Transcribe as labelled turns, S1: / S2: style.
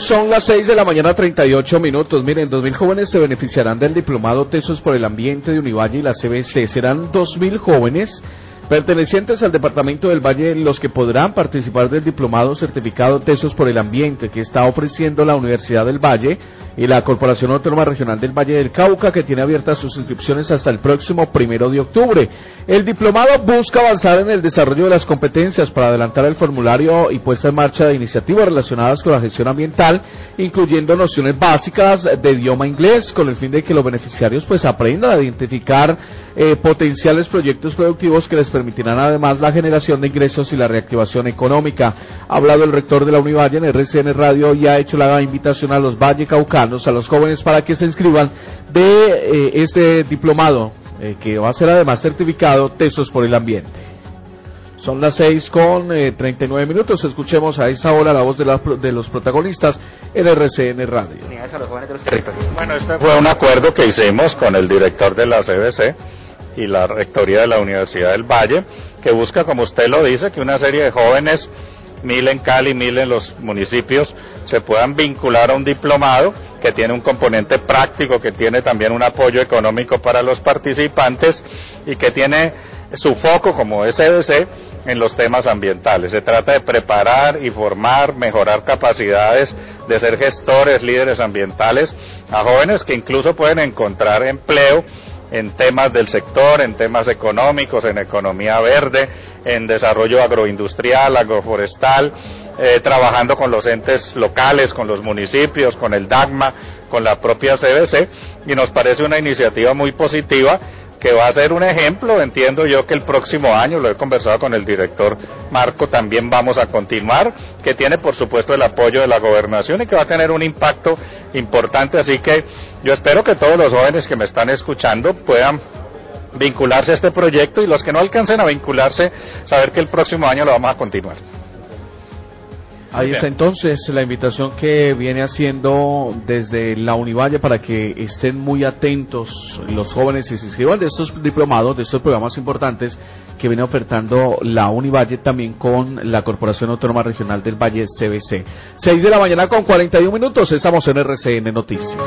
S1: Son las 6 de la mañana, 38 minutos. Miren, 2.000 jóvenes se beneficiarán del diplomado Tesos por el Ambiente de Univalle y la CBC. Serán 2.000 jóvenes pertenecientes al departamento del Valle los que podrán participar del diplomado certificado Tesos por el Ambiente que está ofreciendo la Universidad del Valle y la Corporación Autónoma Regional del Valle del Cauca, que tiene abiertas sus inscripciones hasta el próximo 1 de octubre. El diplomado busca avanzar en el desarrollo de las competencias para adelantar el formulario y puesta en marcha de iniciativas relacionadas con la gestión ambiental, incluyendo nociones básicas de idioma inglés, con el fin de que los beneficiarios pues aprendan a identificar potenciales proyectos productivos que les permitirán además la generación de ingresos y la reactivación económica. Ha hablado el rector de la Univalle en RCN Radio y ha hecho la invitación a los vallecaucanos, a los jóvenes, para que se inscriban de este diplomado que va a ser además certificado Tesos por el Ambiente. Son las 6:39 minutos. Escuchemos a esa hora la voz de los protagonistas en RCN Radio.
S2: Bueno, este fue un acuerdo que hicimos con el director de la CBC y la rectoría de la Universidad del Valle, que busca, como usted lo dice, que una serie de jóvenes, 1.000 en Cali, 1.000 en los municipios, se puedan vincular a un diplomado que tiene un componente práctico, que tiene también un apoyo económico para los participantes y que tiene su foco como CBC en los temas ambientales. Se trata de preparar y formar, mejorar capacidades de ser gestores, líderes ambientales a jóvenes que incluso pueden encontrar empleo en temas del sector, en temas económicos, en economía verde, en desarrollo agroindustrial, agroforestal, trabajando con los entes locales, con los municipios, con el DAGMA, con la propia CBC, y nos parece una iniciativa muy positiva que va a ser un ejemplo. Entiendo yo que el próximo año, lo he conversado con el director Marco, también vamos a continuar, que tiene por supuesto el apoyo de la gobernación y que va a tener un impacto importante, así que yo espero que todos los jóvenes que me están escuchando puedan vincularse a este proyecto, y los que no alcancen a vincularse, saber que el próximo año lo vamos a continuar.
S1: Ahí está entonces la invitación que viene haciendo desde la Univalle para que estén muy atentos los jóvenes y se inscriban de estos diplomados, de estos programas importantes que viene ofertando la Univalle también con la Corporación Autónoma Regional del Valle CBC. 6 de la mañana con 41 minutos, estamos en RCN Noticias.